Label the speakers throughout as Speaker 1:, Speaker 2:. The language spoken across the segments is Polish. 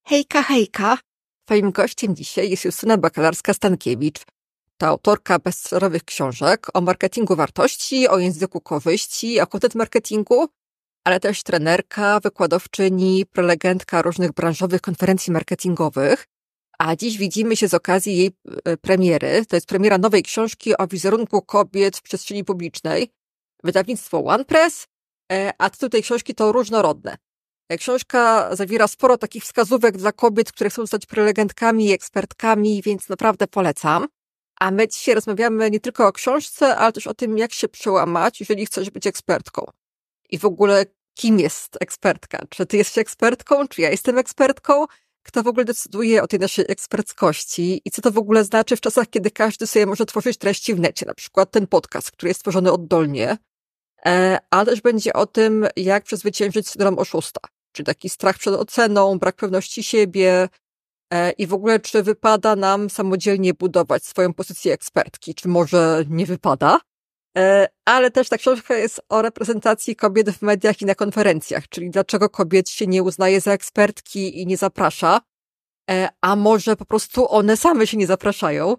Speaker 1: Hejka, hejka! Twoim gościem dzisiaj jest Justyna Bakalarska-Stankiewicz. To autorka bestsellerowych książek o marketingu wartości, o języku korzyści, o content marketingu, ale też trenerka, wykładowczyni, prelegentka różnych branżowych konferencji marketingowych. A dziś widzimy się z okazji jej premiery. To jest premiera nowej książki o wizerunku kobiet w przestrzeni publicznej. Wydawnictwo OnePress, a tytuł tej książki to Różnorodne. Książka zawiera sporo takich wskazówek dla kobiet, które chcą zostać prelegentkami i ekspertkami, więc naprawdę polecam. A my dzisiaj rozmawiamy nie tylko o książce, ale też o tym, jak się przełamać, jeżeli chcesz być ekspertką. I w ogóle, kim jest ekspertka? Czy ty jesteś ekspertką? Czy ja jestem ekspertką? Kto w ogóle decyduje o tej naszej eksperckości? I co to w ogóle znaczy w czasach, kiedy każdy sobie może tworzyć treści w necie? Na przykład ten podcast, który jest tworzony oddolnie. Ale też będzie o tym, jak przezwyciężyć syndrom oszusta. Czyli taki strach przed oceną, brak pewności siebie i w ogóle, czy wypada nam samodzielnie budować swoją pozycję ekspertki, czy może nie wypada. Ale też ta książka jest o reprezentacji kobiet w mediach i na konferencjach, czyli dlaczego kobiet się nie uznaje za ekspertki i nie zaprasza, a może po prostu one same się nie zapraszają.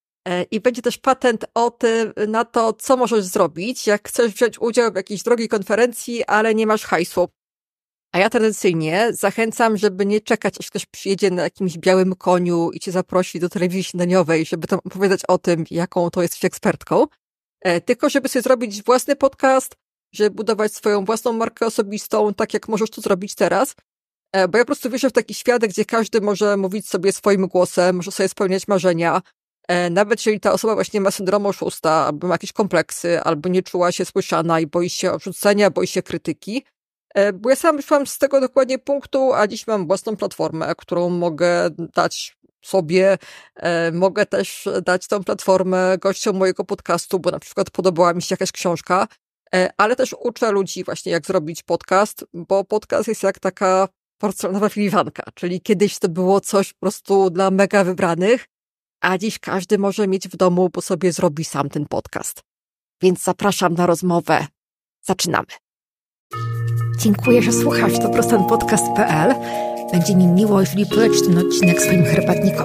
Speaker 1: I będzie też patent na to, co możesz zrobić, jak chcesz wziąć udział w jakiejś drogiej konferencji, ale nie masz hajsu. A ja tradycyjnie zachęcam, żeby nie czekać, aż ktoś przyjedzie na jakimś białym koniu i cię zaprosi do telewizji śniadaniowej, żeby tam opowiadać o tym, jaką to jesteś ekspertką, tylko żeby sobie zrobić własny podcast, żeby budować swoją własną markę osobistą, tak jak możesz to zrobić teraz. Bo ja po prostu wierzę w taki świat, gdzie każdy może mówić sobie swoim głosem, może sobie spełniać marzenia, nawet jeżeli ta osoba właśnie ma syndrom oszusta, albo ma jakieś kompleksy, albo nie czuła się słyszana i boi się odrzucenia, boi się krytyki. Bo ja sam wyszłam z tego dokładnie punktu, a dziś mam własną platformę, którą mogę dać sobie. Mogę też dać tą platformę gościom mojego podcastu, bo na przykład podobała mi się jakaś książka, ale też uczę ludzi właśnie, jak zrobić podcast, bo podcast jest jak taka porcelanowa filiżanka, czyli kiedyś to było coś po prostu dla mega wybranych, a dziś każdy może mieć w domu, bo sobie zrobi sam ten podcast. Więc zapraszam na rozmowę. Zaczynamy. Dziękuję, że słuchasz. To prostanpodcast.pl. Będzie mi miło, jeżeli polecisz ten odcinek swoim herbatnikom.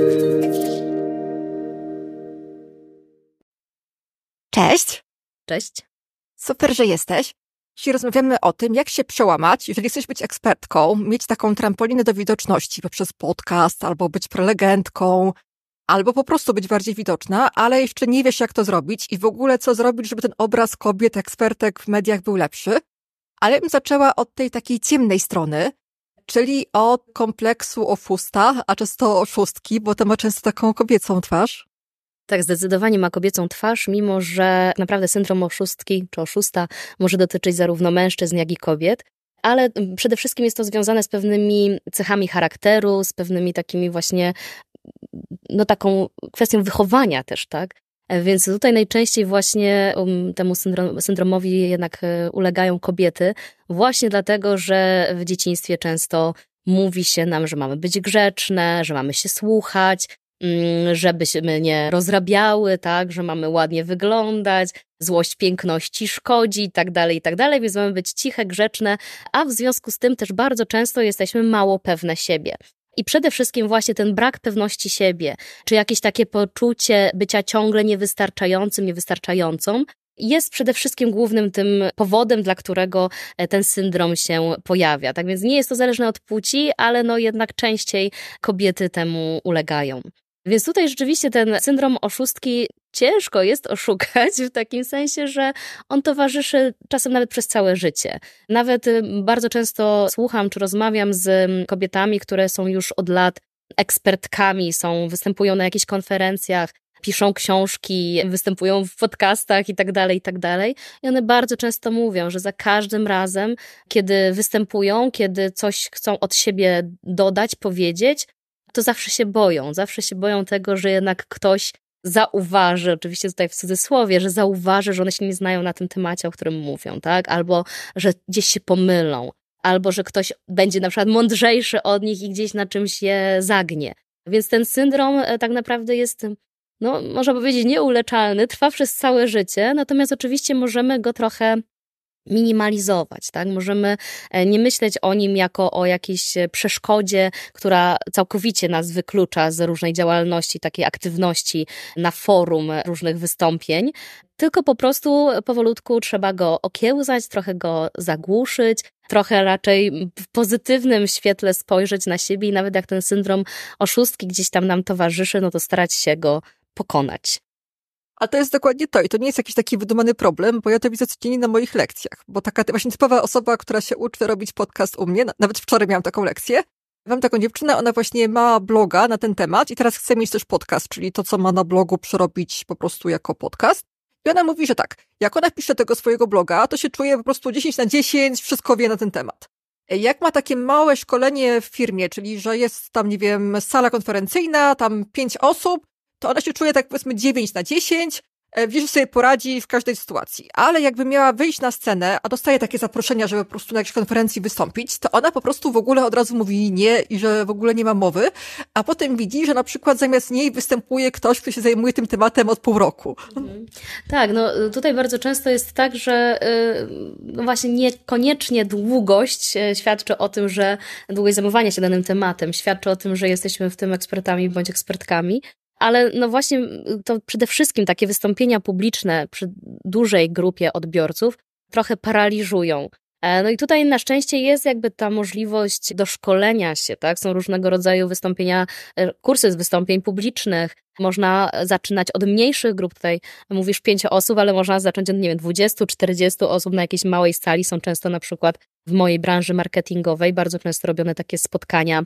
Speaker 1: Cześć.
Speaker 2: Cześć.
Speaker 1: Super, że jesteś. Dzisiaj rozmawiamy o tym, jak się przełamać, jeżeli chcesz być ekspertką, mieć taką trampolinę do widoczności poprzez podcast, albo być prelegentką, albo po prostu być bardziej widoczna, ale jeszcze nie wiesz, jak to zrobić i w ogóle co zrobić, żeby ten obraz kobiet, ekspertek w mediach był lepszy. Ale ja bym zaczęła od tej takiej ciemnej strony, czyli od kompleksu oszusta, a często oszustki, bo to ma często taką kobiecą twarz.
Speaker 2: Tak, zdecydowanie ma kobiecą twarz, mimo że naprawdę syndrom oszustki czy oszusta może dotyczyć zarówno mężczyzn, jak i kobiet, ale przede wszystkim jest to związane z pewnymi cechami charakteru, z pewnymi takimi właśnie, taką kwestią wychowania też, tak? Więc tutaj najczęściej właśnie temu syndromowi jednak ulegają kobiety, właśnie dlatego, że w dzieciństwie często mówi się nam, że mamy być grzeczne, że mamy się słuchać, żebyśmy nie rozrabiały, tak, że mamy ładnie wyglądać, złość piękności szkodzi i tak dalej, więc mamy być ciche, grzeczne, a w związku z tym też bardzo często jesteśmy mało pewne siebie. I przede wszystkim właśnie ten brak pewności siebie, czy jakieś takie poczucie bycia ciągle niewystarczającą, jest przede wszystkim głównym tym powodem, dla którego ten syndrom się pojawia. Tak więc nie jest to zależne od płci, ale jednak częściej kobiety temu ulegają. Więc tutaj rzeczywiście ten syndrom oszustki ciężko jest oszukać w takim sensie, że on towarzyszy czasem nawet przez całe życie. Nawet bardzo często słucham czy rozmawiam z kobietami, które są już od lat ekspertkami, występują na jakichś konferencjach, piszą książki, występują w podcastach i tak dalej. I one bardzo często mówią, że za każdym razem, kiedy występują, kiedy coś chcą od siebie dodać, powiedzieć, to zawsze się boją tego, że jednak ktoś zauważy, oczywiście tutaj w cudzysłowie, że zauważy, że one się nie znają na tym temacie, o którym mówią, tak? Albo, że gdzieś się pomylą, albo, że ktoś będzie na przykład mądrzejszy od nich i gdzieś na czymś je zagnie. Więc ten syndrom tak naprawdę jest, można powiedzieć, nieuleczalny, trwa przez całe życie, natomiast oczywiście możemy go trochę minimalizować, tak? Możemy nie myśleć o nim jako o jakiejś przeszkodzie, która całkowicie nas wyklucza z różnej działalności, takiej aktywności na forum różnych wystąpień, tylko po prostu powolutku trzeba go okiełzać, trochę go zagłuszyć, trochę raczej w pozytywnym świetle spojrzeć na siebie i nawet jak ten syndrom oszustki gdzieś tam nam towarzyszy, no to starać się go pokonać.
Speaker 1: A to jest dokładnie to. I to nie jest jakiś taki wydumany problem, bo ja to widzę codziennie na moich lekcjach. Bo taka właśnie typowa osoba, która się uczy robić podcast u mnie, nawet wczoraj miałam taką lekcję. Mam taką dziewczynę, ona właśnie ma bloga na ten temat i teraz chce mieć też podcast, czyli to, co ma na blogu, przerobić po prostu jako podcast. I ona mówi, że tak, jak ona pisze tego swojego bloga, to się czuje po prostu 10/10, wszystko wie na ten temat. Jak ma takie małe szkolenie w firmie, czyli że jest tam, nie wiem, sala konferencyjna, tam 5 osób, to ona się czuje tak powiedzmy 9/10, wie, że sobie poradzi w każdej sytuacji. Ale jakby miała wyjść na scenę, a dostaje takie zaproszenia, żeby po prostu na jakiejś konferencji wystąpić, to ona po prostu w ogóle od razu mówi nie i że w ogóle nie ma mowy, a potem widzi, że na przykład zamiast niej występuje ktoś, kto się zajmuje tym tematem od pół roku.
Speaker 2: Tak, no tutaj bardzo często jest tak, że no właśnie niekoniecznie długość świadczy o tym, że długość zajmowania się danym tematem świadczy o tym, że jesteśmy w tym ekspertami bądź ekspertkami. Ale no właśnie to przede wszystkim takie wystąpienia publiczne przy dużej grupie odbiorców trochę paraliżują. No i tutaj na szczęście jest jakby ta możliwość doszkolenia się, tak? Są różnego rodzaju wystąpienia, kursy z wystąpień publicznych. Można zaczynać od mniejszych grup. Tutaj mówisz 5 osób, ale można zacząć od, nie wiem, 20-40 osób na jakiejś małej sali. Są często na przykład w mojej branży marketingowej bardzo często robione takie spotkania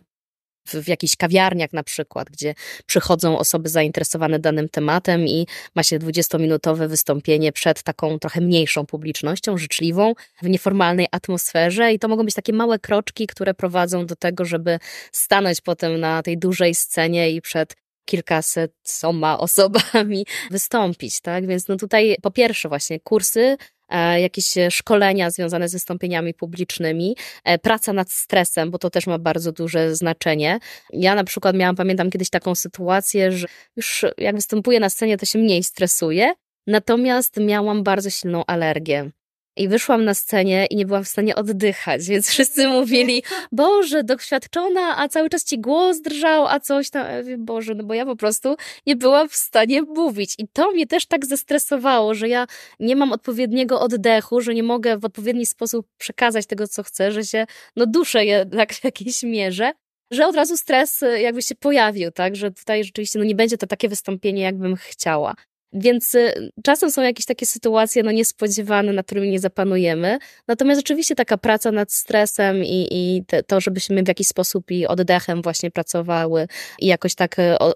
Speaker 2: w jakichś kawiarniach na przykład, gdzie przychodzą osoby zainteresowane danym tematem i ma się 20-minutowe wystąpienie przed taką trochę mniejszą publicznością, życzliwą, w nieformalnej atmosferze i to mogą być takie małe kroczki, które prowadzą do tego, żeby stanąć potem na tej dużej scenie i przed kilkasotoma osobami wystąpić, tak? Więc no tutaj po pierwsze właśnie kursy, jakieś szkolenia związane z wystąpieniami publicznymi, praca nad stresem, bo to też ma bardzo duże znaczenie. Ja na przykład pamiętam kiedyś taką sytuację, że już jak występuję na scenie, to się mniej stresuję, natomiast miałam bardzo silną alergię. I wyszłam na scenie i nie byłam w stanie oddychać, więc wszyscy mówili, Boże, doświadczona, a cały czas ci głos drżał, a coś tam. Boże, no bo ja po prostu nie byłam w stanie mówić. I to mnie też tak zestresowało, że ja nie mam odpowiedniego oddechu, że nie mogę w odpowiedni sposób przekazać tego, co chcę, że się duszę jednak w jakiejś mierze, że od razu stres jakby się pojawił, tak, że tutaj rzeczywiście nie będzie to takie wystąpienie, jakbym chciała. Więc czasem są jakieś takie sytuacje niespodziewane, nad którymi nie zapanujemy. Natomiast oczywiście taka praca nad stresem i to, żebyśmy w jakiś sposób i oddechem właśnie pracowały i jakoś tak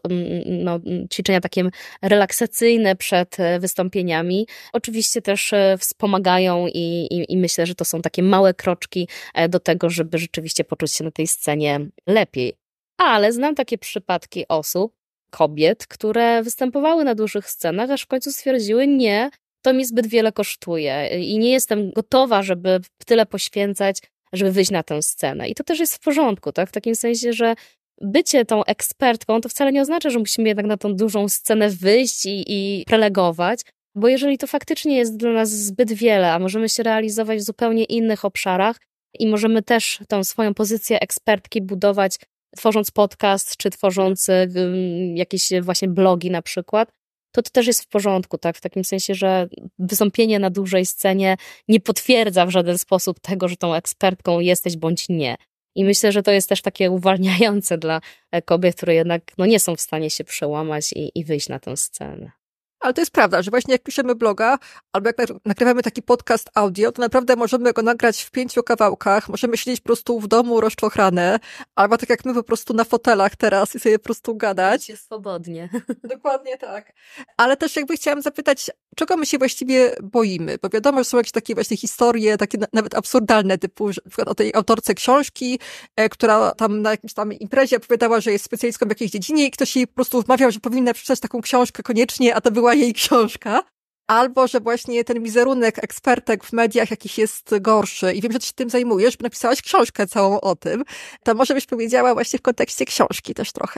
Speaker 2: ćwiczenia takie relaksacyjne przed wystąpieniami oczywiście też wspomagają i myślę, że to są takie małe kroczki do tego, żeby rzeczywiście poczuć się na tej scenie lepiej. Ale znam takie przypadki kobiet, które występowały na dużych scenach, aż w końcu stwierdziły, nie, to mi zbyt wiele kosztuje i nie jestem gotowa, żeby tyle poświęcać, żeby wyjść na tę scenę. I to też jest w porządku, tak? W takim sensie, że bycie tą ekspertką to wcale nie oznacza, że musimy jednak na tą dużą scenę wyjść i prelegować, bo jeżeli to faktycznie jest dla nas zbyt wiele, a możemy się realizować w zupełnie innych obszarach i możemy też tą swoją pozycję ekspertki budować tworząc podcast, czy tworząc jakieś właśnie blogi na przykład, to też jest w porządku, tak? W takim sensie, że wystąpienie na dużej scenie nie potwierdza w żaden sposób tego, że tą ekspertką jesteś bądź nie. I myślę, że to jest też takie uwalniające dla kobiet, które jednak nie są w stanie się przełamać i wyjść na tę scenę.
Speaker 1: Ale to jest prawda, że właśnie jak piszemy bloga, albo jak nagrywamy taki podcast audio, to naprawdę możemy go nagrać w 5 kawałkach, możemy siedzieć po prostu w domu rozczochrane, albo tak jak my po prostu na fotelach teraz i sobie po prostu gadać.
Speaker 2: Jest swobodnie.
Speaker 1: Dokładnie tak. Ale też jakby chciałam zapytać, czego my się właściwie boimy? Bo wiadomo, że są jakieś takie właśnie historie, takie nawet absurdalne, typu że na przykład o tej autorce książki, która tam na jakimś tam imprezie opowiadała, że jest specjalistką w jakiejś dziedzinie i ktoś jej po prostu wmawiał, że powinna przeczytać taką książkę koniecznie, a to była jej książka. Albo, że właśnie ten wizerunek ekspertek w mediach jakiś jest gorszy i wiem, że ty się tym zajmujesz, bo napisałaś książkę całą o tym. To może byś powiedziała właśnie w kontekście książki też trochę.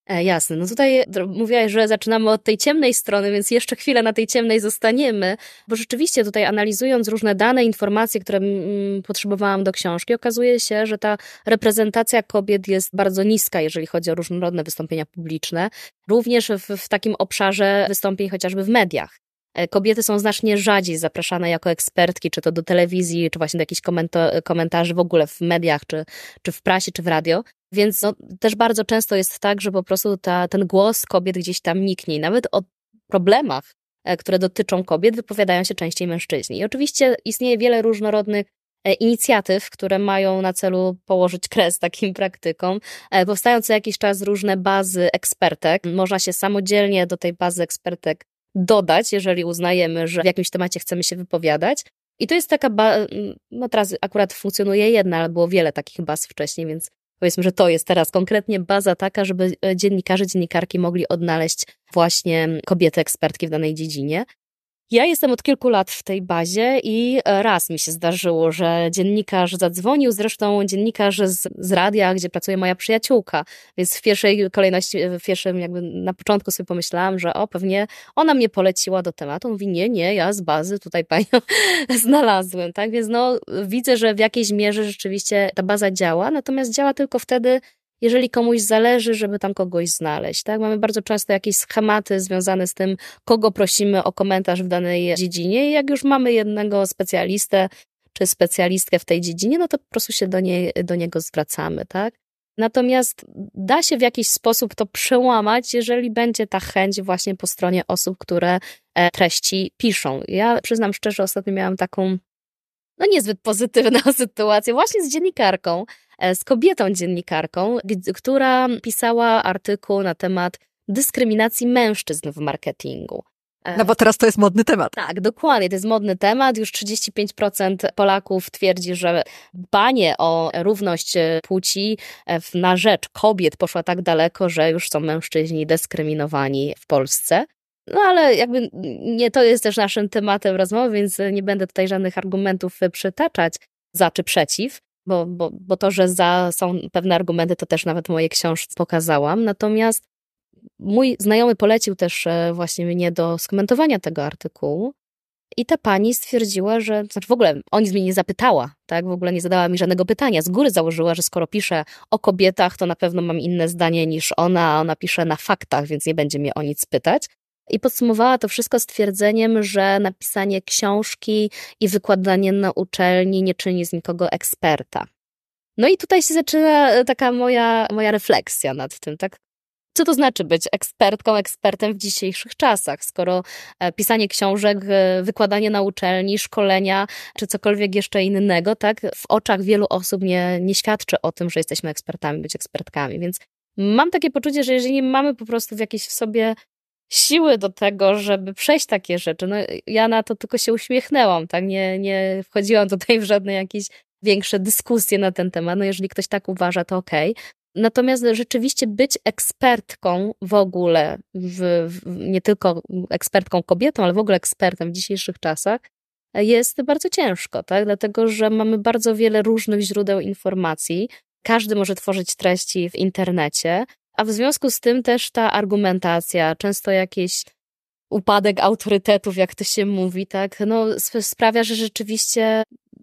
Speaker 2: Jasne. No tutaj mówiłaś, że zaczynamy od tej ciemnej strony, więc jeszcze chwilę na tej ciemnej zostaniemy, bo rzeczywiście tutaj analizując różne dane, informacje, które potrzebowałam do książki, okazuje się, że ta reprezentacja kobiet jest bardzo niska, jeżeli chodzi o różnorodne wystąpienia publiczne, również w takim obszarze wystąpień chociażby w mediach. Kobiety są znacznie rzadziej zapraszane jako ekspertki, czy to do telewizji, czy właśnie do jakichś komentarzy w ogóle w mediach, czy w prasie, czy w radio. Więc też bardzo często jest tak, że po prostu ten głos kobiet gdzieś tam niknie. I nawet o problemach, które dotyczą kobiet, wypowiadają się częściej mężczyźni. I oczywiście istnieje wiele różnorodnych inicjatyw, które mają na celu położyć kres takim praktykom. Powstają co jakiś czas różne bazy ekspertek. Można się samodzielnie do tej bazy ekspertek dodać, jeżeli uznajemy, że w jakimś temacie chcemy się wypowiadać. I to jest taka no teraz akurat funkcjonuje jedna, ale było wiele takich baz wcześniej, więc powiedzmy, że to jest teraz konkretnie baza taka, żeby dziennikarze, dziennikarki mogli odnaleźć właśnie kobiety ekspertki w danej dziedzinie. Ja jestem od kilku lat w tej bazie i raz mi się zdarzyło, że dziennikarz zadzwonił, zresztą dziennikarz z radia, gdzie pracuje moja przyjaciółka, więc w pierwszej kolejności, jakby na początku sobie pomyślałam, że pewnie ona mnie poleciła do tematu. Mówi, nie, ja z bazy tutaj panią znalazłem, tak? Więc widzę, że w jakiejś mierze rzeczywiście ta baza działa, natomiast działa tylko wtedy, jeżeli komuś zależy, żeby tam kogoś znaleźć, tak? Mamy bardzo często jakieś schematy związane z tym, kogo prosimy o komentarz w danej dziedzinie i jak już mamy jednego specjalistę czy specjalistkę w tej dziedzinie, no to po prostu się do niego zwracamy, tak? Natomiast da się w jakiś sposób to przełamać, jeżeli będzie ta chęć właśnie po stronie osób, które treści piszą. Ja przyznam szczerze, ostatnio miałam taką niezbyt pozytywną sytuację właśnie z dziennikarką, z kobietą dziennikarką, która pisała artykuł na temat dyskryminacji mężczyzn w marketingu.
Speaker 1: No bo teraz to jest modny temat.
Speaker 2: Tak, dokładnie, to jest modny temat. Już 35% Polaków twierdzi, że dbanie o równość płci na rzecz kobiet poszła tak daleko, że już są mężczyźni dyskryminowani w Polsce. No ale jakby nie to jest też naszym tematem rozmowy, więc nie będę tutaj żadnych argumentów przytaczać za czy przeciw, bo to, że za są pewne argumenty, to też nawet w mojej książce pokazałam. Natomiast mój znajomy polecił też właśnie mnie do skomentowania tego artykułu i ta pani stwierdziła, że w ogóle o nic mnie nie zapytała, tak? W ogóle nie zadała mi żadnego pytania. Z góry założyła, że skoro piszę o kobietach, to na pewno mam inne zdanie niż ona, a ona pisze na faktach, więc nie będzie mnie o nic pytać. I podsumowała to wszystko stwierdzeniem, że napisanie książki i wykładanie na uczelni nie czyni z nikogo eksperta. No i tutaj się zaczyna taka moja refleksja nad tym, tak? Co to znaczy być ekspertką, ekspertem w dzisiejszych czasach, skoro pisanie książek, wykładanie na uczelni, szkolenia, czy cokolwiek jeszcze innego, tak, w oczach wielu osób nie świadczy o tym, że jesteśmy ekspertami, być ekspertkami. Więc mam takie poczucie, że jeżeli mamy po prostu w jakiejś w sobie siły do tego, żeby przejść takie rzeczy. No, ja na to tylko się uśmiechnęłam, tak? Nie wchodziłam tutaj w żadne jakieś większe dyskusje na ten temat. No, jeżeli ktoś tak uważa, to okej. Natomiast rzeczywiście być ekspertką w ogóle, nie tylko ekspertką kobietą, ale w ogóle ekspertem w dzisiejszych czasach jest bardzo ciężko, tak? Dlatego, że mamy bardzo wiele różnych źródeł informacji. Każdy może tworzyć treści w internecie, a w związku z tym też ta argumentacja, często jakiś upadek autorytetów, jak to się mówi, tak, sprawia, że rzeczywiście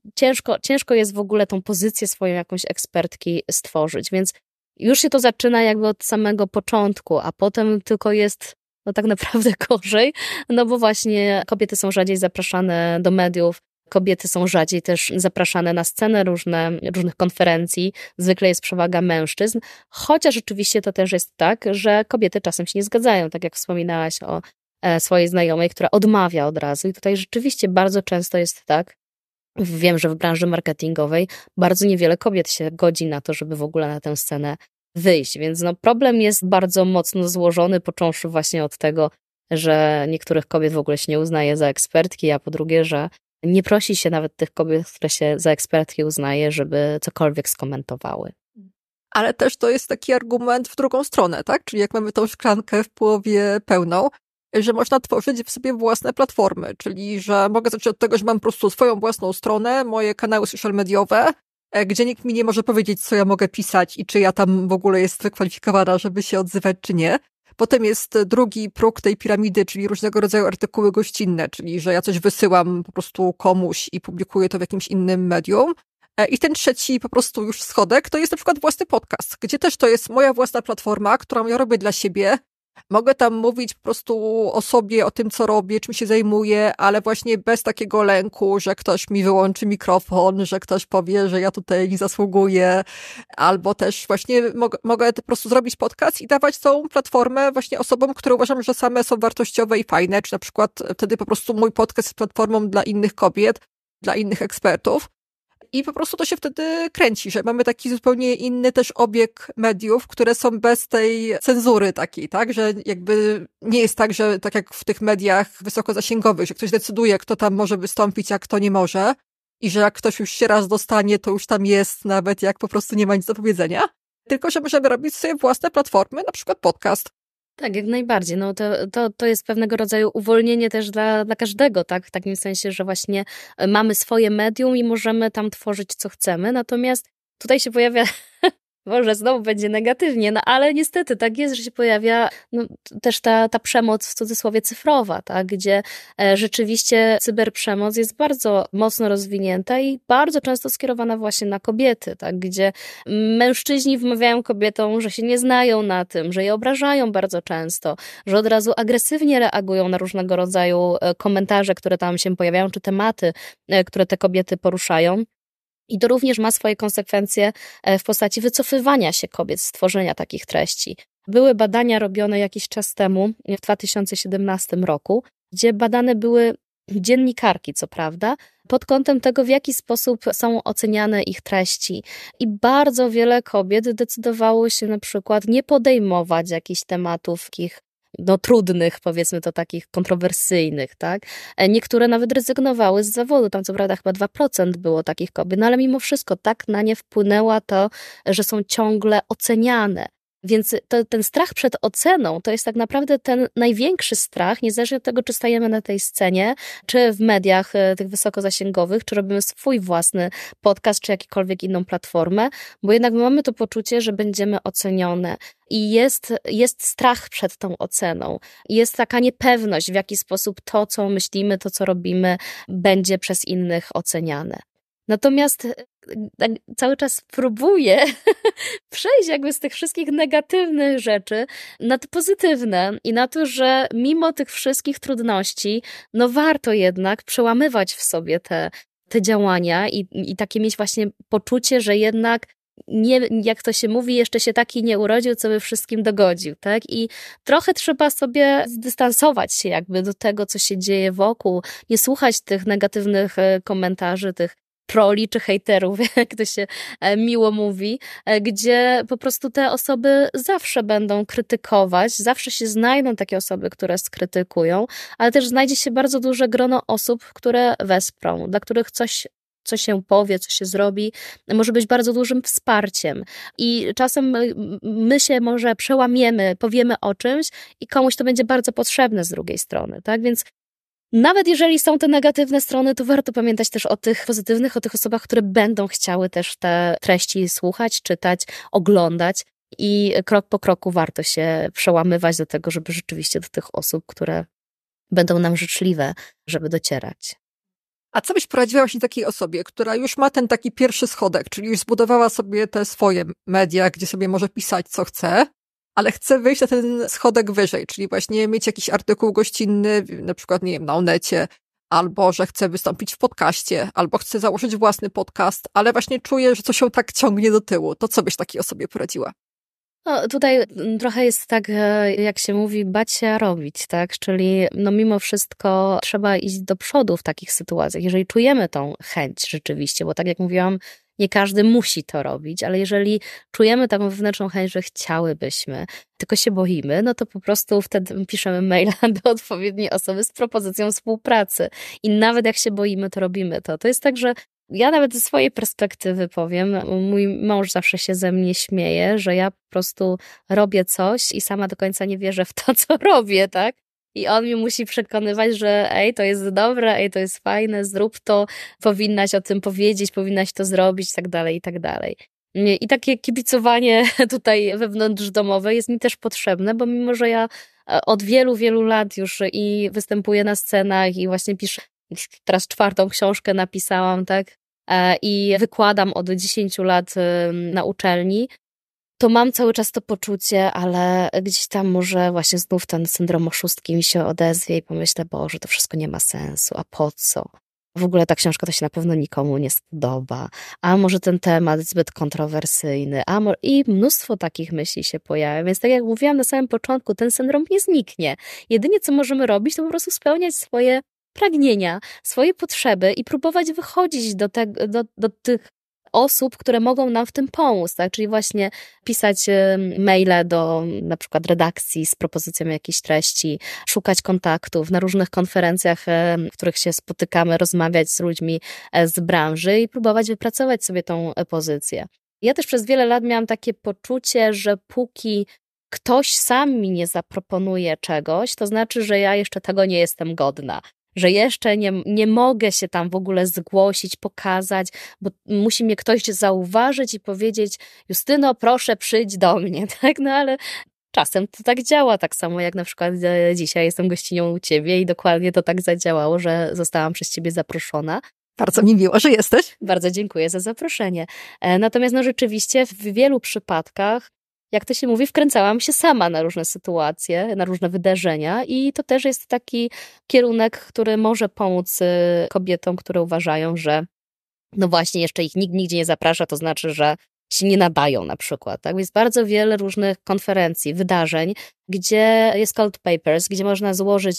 Speaker 2: ciężko jest w ogóle tą pozycję swoją jakąś ekspertki stworzyć, więc już się to zaczyna jakby od samego początku, a potem tylko jest tak naprawdę gorzej, bo właśnie kobiety są rzadziej zapraszane do mediów, kobiety są rzadziej też zapraszane na scenę różnych konferencji, zwykle jest przewaga mężczyzn, chociaż rzeczywiście to też jest tak, że kobiety czasem się nie zgadzają, tak jak wspominałaś o swojej znajomej, która odmawia od razu i tutaj rzeczywiście bardzo często jest tak, wiem, że w branży marketingowej bardzo niewiele kobiet się godzi na to, żeby w ogóle na tę scenę wyjść, więc problem jest bardzo mocno złożony, począwszy właśnie od tego, że niektórych kobiet w ogóle się nie uznaje za ekspertki, a po drugie, że nie prosi się nawet tych kobiet, które się za ekspertki uznaje, żeby cokolwiek skomentowały.
Speaker 1: Ale też to jest taki argument w drugą stronę, tak? Czyli jak mamy tą szklankę w połowie pełną, że można tworzyć w sobie własne platformy, czyli że mogę zacząć od tego, że mam po prostu swoją własną stronę, moje kanały social mediowe gdzie nikt mi nie może powiedzieć, co ja mogę pisać i czy ja tam w ogóle jest wykwalifikowana, żeby się odzywać, czy nie. Potem jest drugi próg tej piramidy, czyli różnego rodzaju artykuły gościnne, czyli że ja coś wysyłam po prostu komuś i publikuję to w jakimś innym medium. I ten trzeci po prostu już schodek to jest na przykład własny podcast, gdzie też to jest moja własna platforma, którą ja robię dla siebie. Mogę tam mówić po prostu o sobie, o tym, co robię, czym się zajmuję, ale właśnie bez takiego lęku, że ktoś mi wyłączy mikrofon, że ktoś powie, że ja tutaj nie zasługuję, albo też właśnie mogę po prostu zrobić podcast i dawać tą platformę właśnie osobom, które uważam, że same są wartościowe i fajne, czy na przykład wtedy po prostu mój podcast jest platformą dla innych kobiet, dla innych ekspertów. I po prostu to się wtedy kręci, że mamy taki zupełnie inny też obieg mediów, które są bez tej cenzury takiej, tak? Że jakby nie jest tak, że tak jak w tych mediach wysokozasięgowych, że ktoś decyduje, kto tam może wystąpić, a kto nie może. I że jak ktoś już się raz dostanie, to już tam jest, nawet jak po prostu nie ma nic do powiedzenia. Tylko, że możemy robić sobie własne platformy, na przykład podcast.
Speaker 2: Tak, jak najbardziej. No to jest pewnego rodzaju uwolnienie też dla każdego, tak? W takim sensie, że właśnie mamy swoje medium i możemy tam tworzyć, co chcemy. Natomiast tutaj się pojawia, może znowu będzie negatywnie, no ale niestety tak jest, że się pojawia też ta przemoc w cudzysłowie cyfrowa, tak? Gdzie rzeczywiście cyberprzemoc jest bardzo mocno rozwinięta i bardzo często skierowana właśnie na kobiety, tak? Gdzie mężczyźni wmawiają kobietom, że się nie znają na tym, że je obrażają bardzo często, że od razu agresywnie reagują na różnego rodzaju komentarze, które tam się pojawiają, czy tematy, które te kobiety poruszają. I to również ma swoje konsekwencje w postaci wycofywania się kobiet z tworzenia takich treści. Były badania robione jakiś czas temu, w 2017 roku, gdzie badane były dziennikarki, co prawda, pod kątem tego, w jaki sposób są oceniane ich treści. I bardzo wiele kobiet decydowało się na przykład nie podejmować jakichś tematów takich trudnych, powiedzmy to takich kontrowersyjnych, tak? Niektóre nawet rezygnowały z zawodu, tam co prawda chyba 2% było takich kobiet, no ale mimo wszystko tak na nie wpłynęła to, że są ciągle oceniane. Więc ten strach przed oceną to jest tak naprawdę ten największy strach, niezależnie od tego, czy stajemy na tej scenie, czy w mediach tych wysokozasięgowych, czy robimy swój własny podcast, czy jakąkolwiek inną platformę, bo jednak mamy to poczucie, że będziemy ocenione. I jest strach przed tą oceną. Jest taka niepewność, w jaki sposób to, co myślimy, to, co robimy, będzie przez innych oceniane. Natomiast cały czas próbuję przejść jakby z tych wszystkich negatywnych rzeczy na te pozytywne i na to, że mimo tych wszystkich trudności, warto jednak przełamywać w sobie te działania i takie mieć właśnie poczucie, że jednak nie, jak to się mówi, jeszcze się taki nie urodził, co by wszystkim dogodził, tak? I trochę trzeba sobie zdystansować się jakby do tego, co się dzieje wokół, nie słuchać tych negatywnych komentarzy, tych troli czy hejterów, jak to się miło mówi, gdzie po prostu te osoby zawsze będą krytykować, zawsze się znajdą takie osoby, które skrytykują, ale też znajdzie się bardzo duże grono osób, które wesprą, dla których coś, co się powie, co się zrobi, może być bardzo dużym wsparciem. I czasem my się może przełamiemy, powiemy o czymś i komuś to będzie bardzo potrzebne z drugiej strony, tak? Więc nawet jeżeli są te negatywne strony, to warto pamiętać też o tych pozytywnych, o tych osobach, które będą chciały też te treści słuchać, czytać, oglądać i krok po kroku warto się przełamywać do tego, żeby rzeczywiście do tych osób, które będą nam życzliwe, żeby docierać.
Speaker 1: A co byś poradziła właśnie takiej osobie, która już ma ten taki pierwszy schodek, czyli już zbudowała sobie te swoje media, gdzie sobie może pisać co chce, ale chce wyjść na ten schodek wyżej, czyli właśnie mieć jakiś artykuł gościnny, na przykład, nie wiem, na Onecie, albo że chce wystąpić w podcaście, albo chce założyć własny podcast, ale właśnie czuje, że coś ją tak ciągnie do tyłu. To co byś takiej osobie poradziła?
Speaker 2: No, tutaj trochę jest tak, jak się mówi, bać się a robić, tak? Czyli mimo wszystko trzeba iść do przodu w takich sytuacjach, jeżeli czujemy tą chęć rzeczywiście, bo tak jak mówiłam, nie każdy musi to robić, ale jeżeli czujemy taką wewnętrzną chęć, że chciałybyśmy, tylko się boimy, no to po prostu wtedy piszemy maila do odpowiedniej osoby z propozycją współpracy. I nawet jak się boimy, to robimy to. To jest tak, że ja nawet ze swojej perspektywy powiem, mój mąż zawsze się ze mnie śmieje, że ja po prostu robię coś i sama do końca nie wierzę w to, co robię, tak? i on mi musi przekonywać, że ej, to jest dobre, ej, to jest fajne, zrób to, powinnaś o tym powiedzieć, powinnaś to zrobić, i tak dalej, i tak dalej. I takie kibicowanie tutaj wewnątrzdomowe jest mi też potrzebne, bo mimo, że ja od wielu, wielu lat już i występuję na scenach i właśnie piszę, teraz 4. książkę napisałam, tak? I wykładam od 10 lat na uczelni, to mam cały czas to poczucie, ale gdzieś tam może właśnie znów ten syndrom oszustki mi się odezwie i pomyślę, Boże, to wszystko nie ma sensu, a po co? W ogóle ta książka to się na pewno nikomu nie spodoba, a może ten temat jest zbyt kontrowersyjny, i mnóstwo takich myśli się pojawia, więc tak jak mówiłam na samym początku, ten syndrom nie zniknie. Jedynie co możemy robić, to po prostu spełniać swoje pragnienia, swoje potrzeby i próbować wychodzić do tych osób, które mogą nam w tym pomóc, tak? Czyli właśnie pisać maile do na przykład redakcji z propozycją jakiejś treści, szukać kontaktów na różnych konferencjach, w których się spotykamy, rozmawiać z ludźmi z branży i próbować wypracować sobie tą pozycję. Ja też przez wiele lat miałam takie poczucie, że póki ktoś sam mi nie zaproponuje czegoś, to znaczy, że ja jeszcze tego nie jestem godna. Że jeszcze nie mogę się tam w ogóle zgłosić, pokazać, bo musi mnie ktoś zauważyć i powiedzieć: Justyno, proszę przyjdź do mnie, tak? No ale czasem to tak działa, tak samo jak na przykład dzisiaj jestem gościnią u ciebie i dokładnie to tak zadziałało, że zostałam przez ciebie zaproszona.
Speaker 1: Bardzo mi miło, że jesteś.
Speaker 2: Bardzo dziękuję za zaproszenie. Natomiast no rzeczywiście w wielu przypadkach, jak to się mówi, wkręcałam się sama na różne sytuacje, na różne wydarzenia i to też jest taki kierunek, który może pomóc kobietom, które uważają, że no właśnie jeszcze ich nikt nigdzie nie zaprasza, to znaczy, że się nie nadają na przykład. Tak? Jest bardzo wiele różnych konferencji, wydarzeń, gdzie jest call to papers, gdzie można złożyć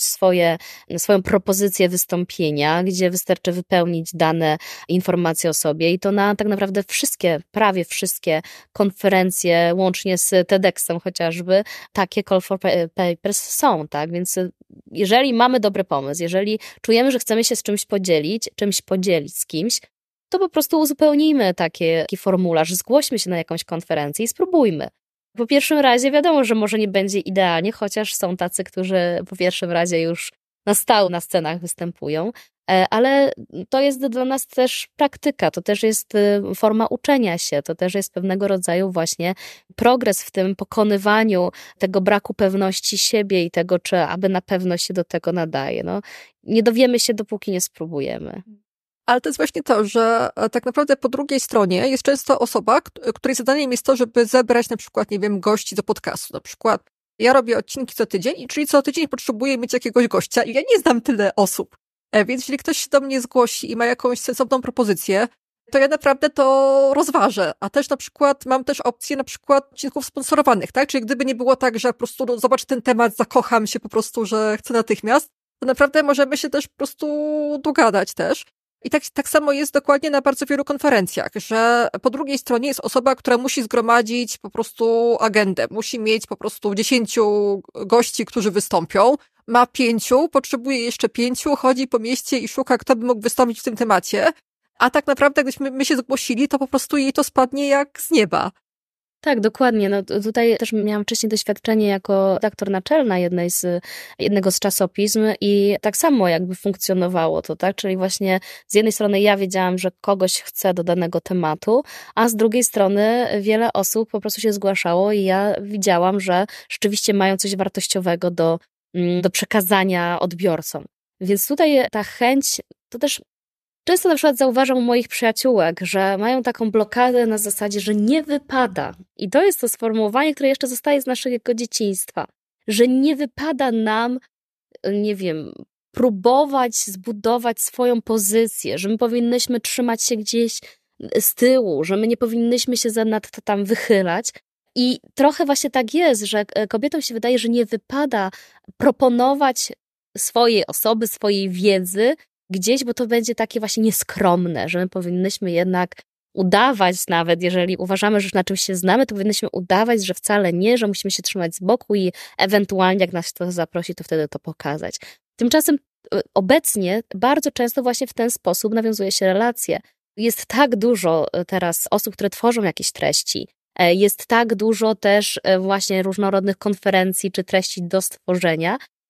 Speaker 2: swoją propozycję wystąpienia, gdzie wystarczy wypełnić dane informacje o sobie i to na tak naprawdę prawie wszystkie konferencje, łącznie z TEDxem chociażby, takie call for papers są, tak? Więc jeżeli mamy dobry pomysł, jeżeli czujemy, że chcemy się z czymś podzielić z kimś, to po prostu uzupełnijmy taki formularz, zgłośmy się na jakąś konferencję i spróbujmy. Po pierwszym razie wiadomo, że może nie będzie idealnie, chociaż są tacy, którzy po pierwszym razie już na stałe na scenach występują, ale to jest dla nas też praktyka, to też jest forma uczenia się, to też jest pewnego rodzaju właśnie progres w tym pokonywaniu tego braku pewności siebie i tego, czy aby na pewno się do tego nadaje. No, nie dowiemy się, dopóki nie spróbujemy.
Speaker 1: Ale to jest właśnie to, że tak naprawdę po drugiej stronie jest często osoba, której zadaniem jest to, żeby zebrać na przykład, nie wiem, gości do podcastu. Na przykład ja robię odcinki co tydzień, czyli co tydzień potrzebuję mieć jakiegoś gościa i ja nie znam tyle osób. Więc jeśli ktoś się do mnie zgłosi i ma jakąś sensowną propozycję, to ja naprawdę to rozważę. A też na przykład mam też opcję na przykład odcinków sponsorowanych, tak? Czyli gdyby nie było tak, że po prostu zobacz ten temat, zakocham się po prostu, że chcę natychmiast, to naprawdę możemy się też po prostu dogadać też. I tak samo jest dokładnie na bardzo wielu konferencjach, że po drugiej stronie jest osoba, która musi zgromadzić po prostu agendę. Musi mieć po prostu 10 gości, którzy wystąpią. Ma 5, potrzebuje jeszcze 5, chodzi po mieście i szuka, kto by mógł wystąpić w tym temacie. A tak naprawdę, gdybyśmy my się zgłosili, to po prostu jej to spadnie jak z nieba.
Speaker 2: Tak, dokładnie. No, tutaj też miałam wcześniej doświadczenie jako redaktor naczelna jednego z czasopism i tak samo jakby funkcjonowało to, tak? Czyli właśnie z jednej strony ja wiedziałam, że kogoś chcę do danego tematu, a z drugiej strony wiele osób po prostu się zgłaszało i ja widziałam, że rzeczywiście mają coś wartościowego do przekazania odbiorcom. Więc tutaj ta chęć, to też często na przykład zauważam u moich przyjaciółek, że mają taką blokadę na zasadzie, że nie wypada. I to jest to sformułowanie, które jeszcze zostaje z naszego dzieciństwa. Że nie wypada nam, nie wiem, próbować zbudować swoją pozycję, że my powinnyśmy trzymać się gdzieś z tyłu, że my nie powinnyśmy się zanadto tam wychylać. I trochę właśnie tak jest, że kobietom się wydaje, że nie wypada proponować swojej osoby, swojej wiedzy gdzieś, bo to będzie takie właśnie nieskromne, że my powinnyśmy jednak udawać nawet, jeżeli uważamy, że na czymś się znamy, to powinnyśmy udawać, że wcale nie, że musimy się trzymać z boku i ewentualnie jak nas to zaprosi, to wtedy to pokazać. Tymczasem obecnie bardzo często właśnie w ten sposób nawiązuje się relacje. Jest tak dużo teraz osób, które tworzą jakieś treści, jest tak dużo też właśnie różnorodnych konferencji czy treści do stworzenia,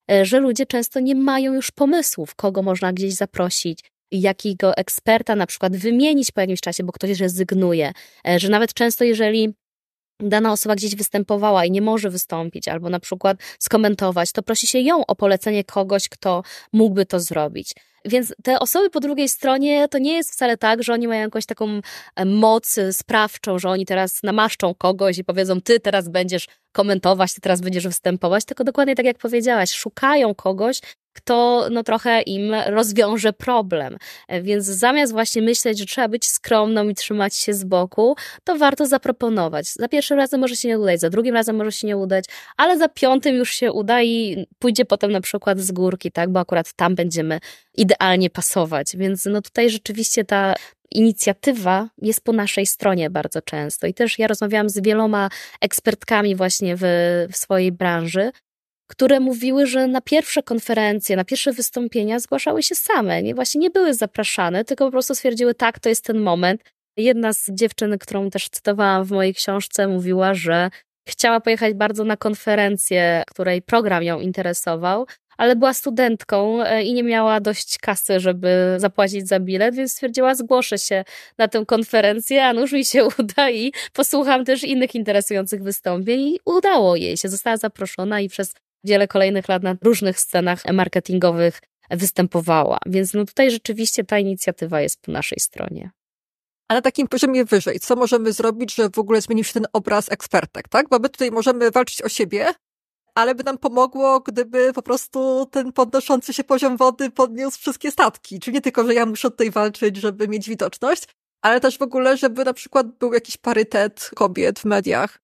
Speaker 2: że ludzie często nie mają już pomysłów, kogo można gdzieś zaprosić, jakiego eksperta na przykład wymienić po jakimś czasie, bo ktoś rezygnuje, że nawet często jeżeli dana osoba gdzieś występowała i nie może wystąpić, albo na przykład skomentować, to prosi się ją o polecenie kogoś, kto mógłby to zrobić. Więc te osoby po drugiej stronie to nie jest wcale tak, że oni mają jakąś taką moc sprawczą, że oni teraz namaszczą kogoś i powiedzą, ty teraz będziesz komentować, ty teraz będziesz występować, tylko dokładnie tak jak powiedziałaś, szukają kogoś, kto trochę im rozwiąże problem. Więc zamiast właśnie myśleć, że trzeba być skromną i trzymać się z boku, to warto zaproponować. Za pierwszym razem może się nie udać, za drugim razem może się nie udać, ale za piątym już się uda i pójdzie potem na przykład z górki, tak, bo akurat tam będziemy idealnie pasować. Więc tutaj rzeczywiście ta inicjatywa jest po naszej stronie bardzo często. I też ja rozmawiałam z wieloma ekspertkami właśnie w swojej branży, które mówiły, że na pierwsze konferencje, na pierwsze wystąpienia zgłaszały się same. Właśnie nie były zapraszane, tylko po prostu stwierdziły, tak, to jest ten moment. Jedna z dziewczyn, którą też cytowałam w mojej książce, mówiła, że chciała pojechać bardzo na konferencję, której program ją interesował, ale była studentką i nie miała dość kasy, żeby zapłacić za bilet, więc stwierdziła, zgłoszę się na tę konferencję, a nuż mi się uda i posłucham też innych interesujących wystąpień i udało jej się. Została zaproszona i przez wiele kolejnych lat na różnych scenach marketingowych występowała. Więc tutaj rzeczywiście ta inicjatywa jest po naszej stronie.
Speaker 1: A na takim poziomie wyżej, co możemy zrobić, żeby w ogóle zmienił się ten obraz ekspertek, tak? Bo my tutaj możemy walczyć o siebie, ale by nam pomogło, gdyby po prostu ten podnoszący się poziom wody podniósł wszystkie statki. Czyli nie tylko, że ja muszę tutaj walczyć, żeby mieć widoczność, ale też w ogóle, żeby na przykład był jakiś parytet kobiet w mediach.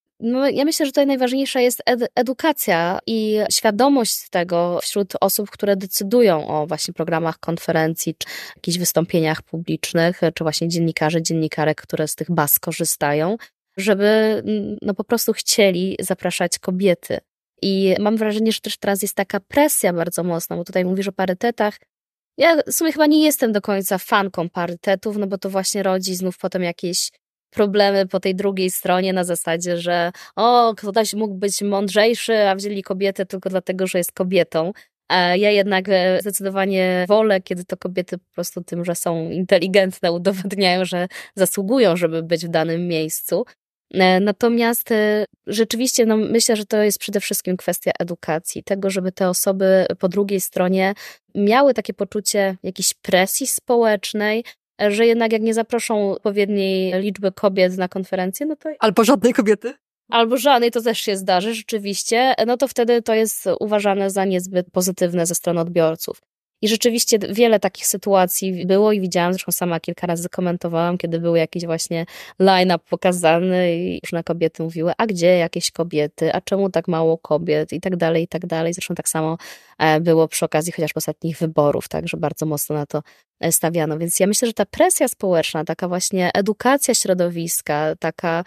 Speaker 2: Ja myślę, że tutaj najważniejsza jest edukacja i świadomość tego wśród osób, które decydują o właśnie programach konferencji, czy jakichś wystąpieniach publicznych, czy właśnie dziennikarzy, dziennikarek, które z tych baz korzystają, żeby po prostu chcieli zapraszać kobiety. I mam wrażenie, że też teraz jest taka presja bardzo mocna, bo tutaj mówisz o parytetach. Ja w sumie chyba nie jestem do końca fanką parytetów, bo to właśnie rodzi znów potem jakieś problemy po tej drugiej stronie na zasadzie, że ktoś mógł być mądrzejszy, a wzięli kobietę tylko dlatego, że jest kobietą. A ja jednak zdecydowanie wolę, kiedy to kobiety po prostu tym, że są inteligentne, udowadniają, że zasługują, żeby być w danym miejscu. Natomiast rzeczywiście myślę, że to jest przede wszystkim kwestia edukacji, tego, żeby te osoby po drugiej stronie miały takie poczucie jakiejś presji społecznej, że jednak jak nie zaproszą odpowiedniej liczby kobiet na konferencję, to...
Speaker 1: Albo żadnej kobiety.
Speaker 2: Albo żadnej, to też się zdarzy rzeczywiście, to wtedy to jest uważane za niezbyt pozytywne ze strony odbiorców. I rzeczywiście wiele takich sytuacji było i widziałam, zresztą sama kilka razy komentowałam, kiedy był jakiś właśnie line-up pokazany i różne kobiety mówiły, a gdzie jakieś kobiety, a czemu tak mało kobiet i tak dalej, i tak dalej. Zresztą tak samo było przy okazji chociażby ostatnich wyborów, także bardzo mocno na to stawiano. Więc ja myślę, że ta presja społeczna, taka właśnie edukacja środowiska, taka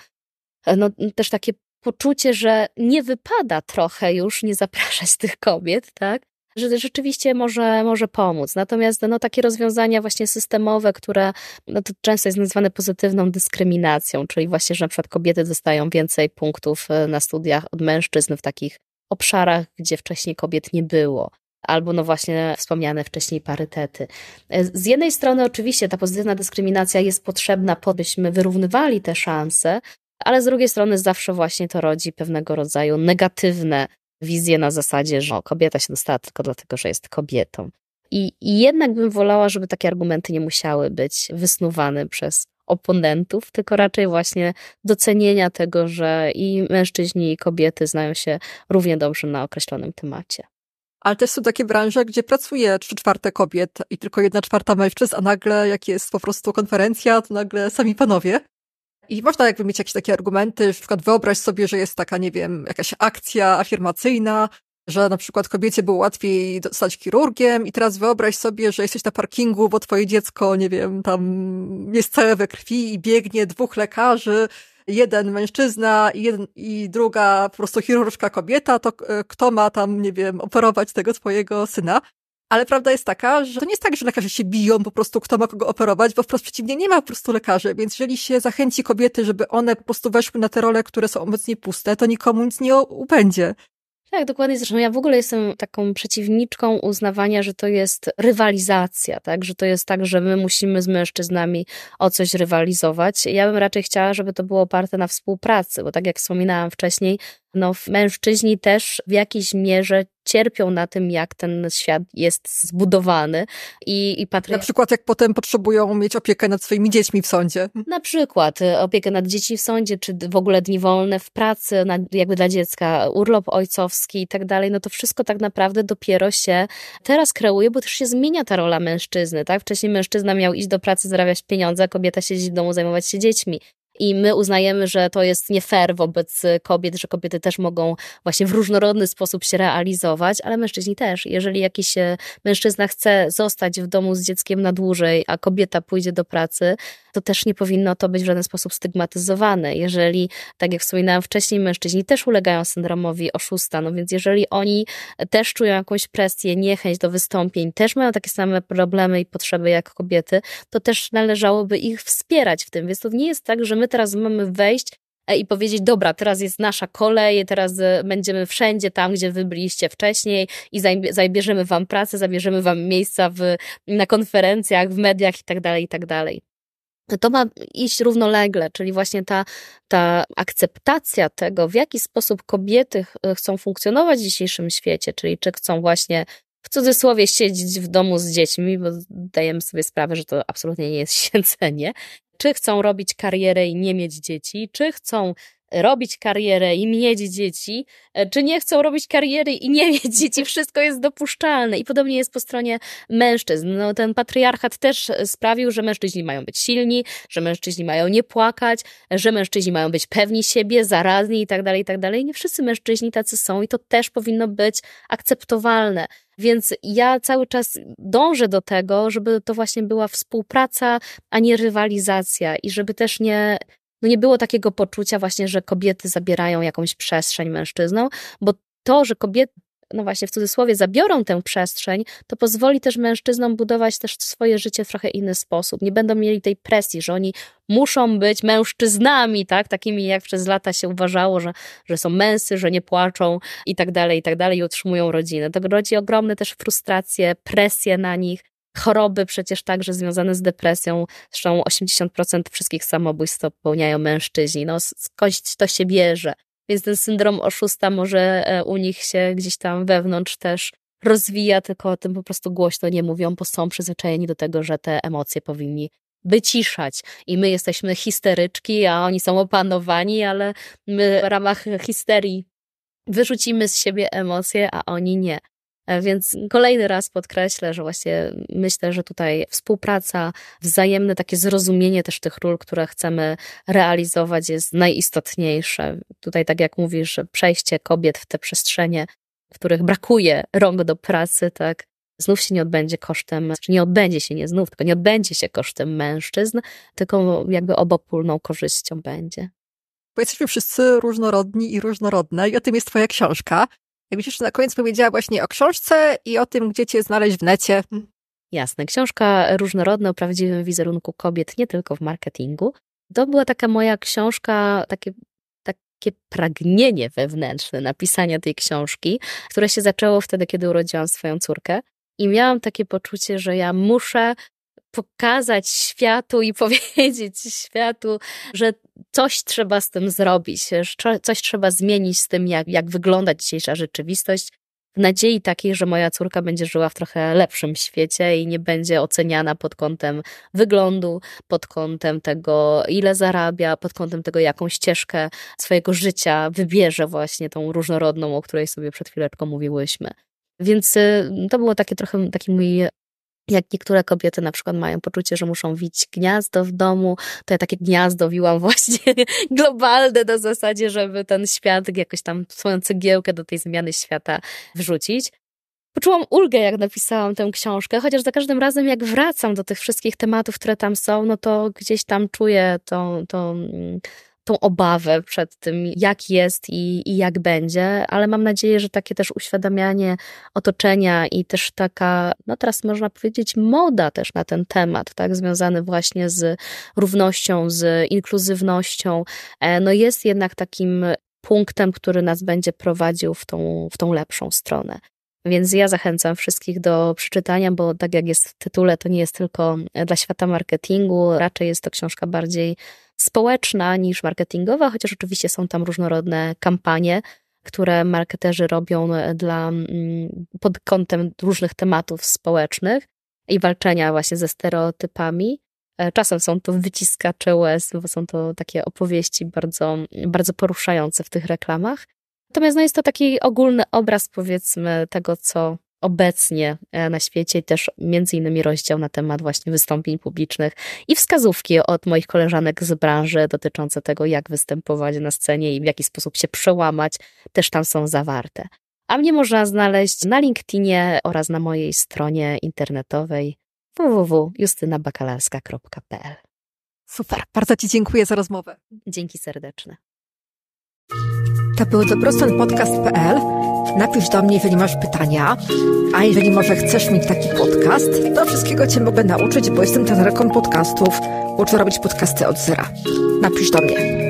Speaker 2: też takie poczucie, że nie wypada trochę już nie zapraszać tych kobiet, tak? Że rzeczywiście może pomóc. Natomiast takie rozwiązania właśnie systemowe, które to często jest nazywane pozytywną dyskryminacją, czyli właśnie, że na przykład kobiety dostają więcej punktów na studiach od mężczyzn w takich obszarach, gdzie wcześniej kobiet nie było. Albo właśnie wspomniane wcześniej parytety. Z jednej strony oczywiście ta pozytywna dyskryminacja jest potrzebna, byśmy wyrównywali te szanse, ale z drugiej strony zawsze właśnie to rodzi pewnego rodzaju negatywne wizję na zasadzie, że kobieta się dostała tylko dlatego, że jest kobietą. I jednak bym wolała, żeby takie argumenty nie musiały być wysnuwane przez oponentów, tylko raczej właśnie docenienia tego, że i mężczyźni, i kobiety znają się równie dobrze na określonym temacie.
Speaker 1: Ale też są takie branże, gdzie pracuje 3/4 kobiet i tylko 1/4 mężczyzn, a nagle jak jest po prostu konferencja, to nagle sami panowie. I można jakby mieć jakieś takie argumenty, że na przykład wyobraź sobie, że jest taka, nie wiem, jakaś akcja afirmacyjna, że na przykład kobiecie było łatwiej zostać chirurgiem i teraz wyobraź sobie, że jesteś na parkingu, bo twoje dziecko, nie wiem, tam jest całe we krwi i biegnie 2 lekarzy, jeden mężczyzna i druga po prostu chirurżka kobieta, to kto ma tam, nie wiem, operować tego twojego syna? Ale prawda jest taka, że to nie jest tak, że lekarze się biją po prostu, kto ma kogo operować, bo wprost przeciwnie, nie ma po prostu lekarzy, więc jeżeli się zachęci kobiety, żeby one po prostu weszły na te role, które są obecnie puste, to nikomu nic nie ubędzie.
Speaker 2: Tak, dokładnie. Zresztą ja w ogóle jestem taką przeciwniczką uznawania, że to jest rywalizacja, tak? Że to jest tak, że my musimy z mężczyznami o coś rywalizować. Ja bym raczej chciała, żeby to było oparte na współpracy, bo tak jak wspominałam wcześniej, mężczyźni też w jakiejś mierze cierpią na tym, jak ten świat jest zbudowany i
Speaker 1: Na przykład jak potem potrzebują mieć opiekę nad swoimi dziećmi w sądzie.
Speaker 2: Na przykład opiekę nad dziećmi w sądzie, czy w ogóle dni wolne w pracy, jakby dla dziecka, urlop ojcowski i tak dalej, to wszystko tak naprawdę dopiero się teraz kreuje, bo też się zmienia ta rola mężczyzny, tak? Wcześniej mężczyzna miał iść do pracy, zarabiać pieniądze, a kobieta siedzieć w domu, zajmować się dziećmi. I my uznajemy, że to jest nie fair wobec kobiet, że kobiety też mogą właśnie w różnorodny sposób się realizować, ale mężczyźni też. Jeżeli jakiś mężczyzna chce zostać w domu z dzieckiem na dłużej, a kobieta pójdzie do pracy, to też nie powinno to być w żaden sposób stygmatyzowane. Jeżeli, tak jak wspominałam wcześniej, mężczyźni też ulegają syndromowi oszusta, więc jeżeli oni też czują jakąś presję, niechęć do wystąpień, też mają takie same problemy i potrzeby jak kobiety, to też należałoby ich wspierać w tym. Więc to nie jest tak, że my teraz mamy wejść i powiedzieć, dobra, teraz jest nasza kolej, teraz będziemy wszędzie tam, gdzie wy byliście wcześniej i zabierzemy wam pracę, zabierzemy wam miejsca na konferencjach, w mediach i tak dalej. To ma iść równolegle, czyli właśnie ta akceptacja tego, w jaki sposób kobiety chcą funkcjonować w dzisiejszym świecie, czyli czy chcą właśnie w cudzysłowie siedzieć w domu z dziećmi, bo zdajemy sobie sprawę, że to absolutnie nie jest siedzenie, czy chcą robić karierę i nie mieć dzieci, czy chcą robić karierę i mieć dzieci, czy nie chcą robić kariery i nie mieć dzieci, wszystko jest dopuszczalne. I podobnie jest po stronie mężczyzn. Ten patriarchat też sprawił, że mężczyźni mają być silni, że mężczyźni mają nie płakać, że mężczyźni mają być pewni siebie, zaradni i tak dalej. Nie wszyscy mężczyźni tacy są i to też powinno być akceptowalne. Więc ja cały czas dążę do tego, żeby to właśnie była współpraca, a nie rywalizacja i żeby też nie było takiego poczucia właśnie, że kobiety zabierają jakąś przestrzeń mężczyznom, bo to, że kobiety, właśnie w cudzysłowie, zabiorą tę przestrzeń, to pozwoli też mężczyznom budować też swoje życie w trochę inny sposób. Nie będą mieli tej presji, że oni muszą być mężczyznami, tak? Takimi jak przez lata się uważało, że są męscy, że nie płaczą i tak dalej, i utrzymują rodzinę. To rodzi ogromne też frustracje, presje na nich, choroby przecież także związane z depresją. Zresztą 80% wszystkich samobójstw popełniają mężczyźni. Skądś to się bierze. Więc ten syndrom oszusta może u nich się gdzieś tam wewnątrz też rozwija, tylko o tym po prostu głośno nie mówią, bo są przyzwyczajeni do tego, że te emocje powinni wyciszać. I my jesteśmy histeryczki, a oni są opanowani, ale my w ramach histerii wyrzucimy z siebie emocje, a oni nie. Więc kolejny raz podkreślę, że właśnie myślę, że tutaj współpraca, wzajemne takie zrozumienie też tych ról, które chcemy realizować, jest najistotniejsze. Tutaj, tak jak mówisz, przejście kobiet w te przestrzenie, w których brakuje rąk do pracy, tak, znów się nie odbędzie kosztem, nie odbędzie się kosztem mężczyzn, tylko jakby obopólną korzyścią będzie.
Speaker 1: Bo jesteśmy wszyscy różnorodni i różnorodne i o tym jest twoja książka. Jakbyś jeszcze na koniec powiedziała właśnie o książce i o tym, gdzie cię znaleźć w necie.
Speaker 2: Jasne. Książka różnorodna o prawdziwym wizerunku kobiet, nie tylko w marketingu. To była taka moja książka, takie pragnienie wewnętrzne napisania tej książki, które się zaczęło wtedy, kiedy urodziłam swoją córkę. I miałam takie poczucie, że ja muszę pokazać światu i powiedzieć światu, że coś trzeba z tym zrobić, że coś trzeba zmienić z tym, jak wygląda dzisiejsza rzeczywistość, w nadziei takiej, że moja córka będzie żyła w trochę lepszym świecie i nie będzie oceniana pod kątem wyglądu, pod kątem tego, ile zarabia, pod kątem tego, jaką ścieżkę swojego życia wybierze właśnie tą różnorodną, o której sobie przed chwileczką mówiłyśmy. Więc to było trochę taki mój, jak niektóre kobiety na przykład mają poczucie, że muszą wić gniazdo w domu, to ja takie gniazdo wiłam właśnie globalne na zasadzie, żeby ten świat jakoś tam swoją cegiełkę do tej zmiany świata wrzucić. Poczułam ulgę, jak napisałam tę książkę, chociaż za każdym razem, jak wracam do tych wszystkich tematów, które tam są, to gdzieś tam czuję tą obawę przed tym, jak jest i jak będzie, ale mam nadzieję, że takie też uświadamianie otoczenia i też taka, teraz można powiedzieć, moda też na ten temat, tak, związany właśnie z równością, z inkluzywnością, jest jednak takim punktem, który nas będzie prowadził w tą lepszą stronę. Więc ja zachęcam wszystkich do przeczytania, bo tak jak jest w tytule, to nie jest tylko dla świata marketingu, raczej jest to książka bardziej społeczna niż marketingowa, chociaż oczywiście są tam różnorodne kampanie, które marketerzy robią pod kątem różnych tematów społecznych i walczenia właśnie ze stereotypami. Czasem są to wyciskacze łez, bo są to takie opowieści bardzo, bardzo poruszające w tych reklamach. Natomiast jest to taki ogólny obraz, powiedzmy, tego, co obecnie na świecie, i też między innymi rozdział na temat właśnie wystąpień publicznych i wskazówki od moich koleżanek z branży dotyczące tego, jak występować na scenie i w jaki sposób się przełamać, też tam są zawarte. A mnie można znaleźć na LinkedInie oraz na mojej stronie internetowej www.justynabakalarska.pl.
Speaker 1: Super, bardzo Ci dziękuję za rozmowę.
Speaker 2: Dzięki serdeczne.
Speaker 1: To był dobrostanpodcast.pl. Napisz do mnie, jeżeli masz pytania, a jeżeli może chcesz mieć taki podcast, to wszystkiego Cię mogę nauczyć, bo jestem trenerką podcastów. Uczę robić podcasty od zera. Napisz do mnie.